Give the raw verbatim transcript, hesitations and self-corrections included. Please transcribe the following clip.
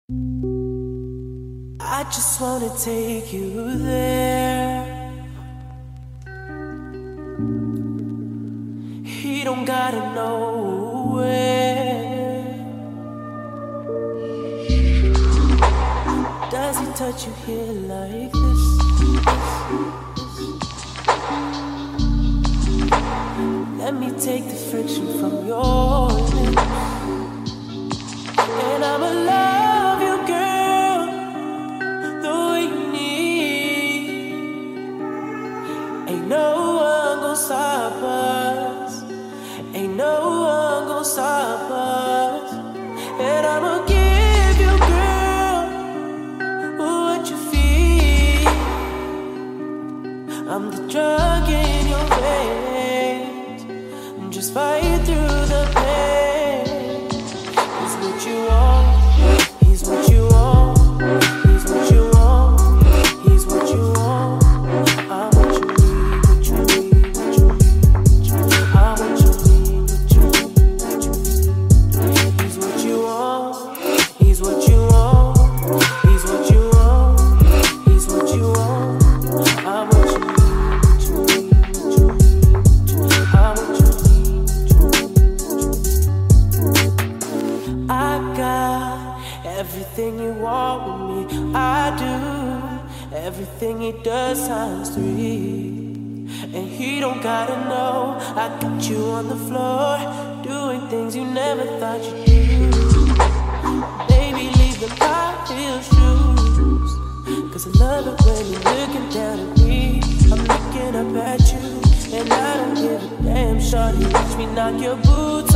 I just wanna take you there. He don't gotta know where. Does he touch you here like this? Let me take the friction from your lips, and I'ma love you, girl, the way you need. Ain't no one gon' stop us. Ain't no one gon' stop us. And I'ma give you, girl, what you feel. I'm the drug in your veins. Just fight through the pain. He's what you want. He's what you want. He's what you want. He's what you want. I'm what you need. What you need. What you need. I'm what you need. What you need. What you need. He's what you want. He's what you want. He's what you want. He's what you want. I'm what you need. What you need. What you need. I'm what you need. I got everything you want with me. I do everything he does times three. And he don't gotta know. I got you on the floor, doing things you never thought you'd do. Baby, leave the high heel shoes, 'cause I love it when you're looking down at me. I'm looking up at you, and I don't give a damn. Shorty, watch me knock your boots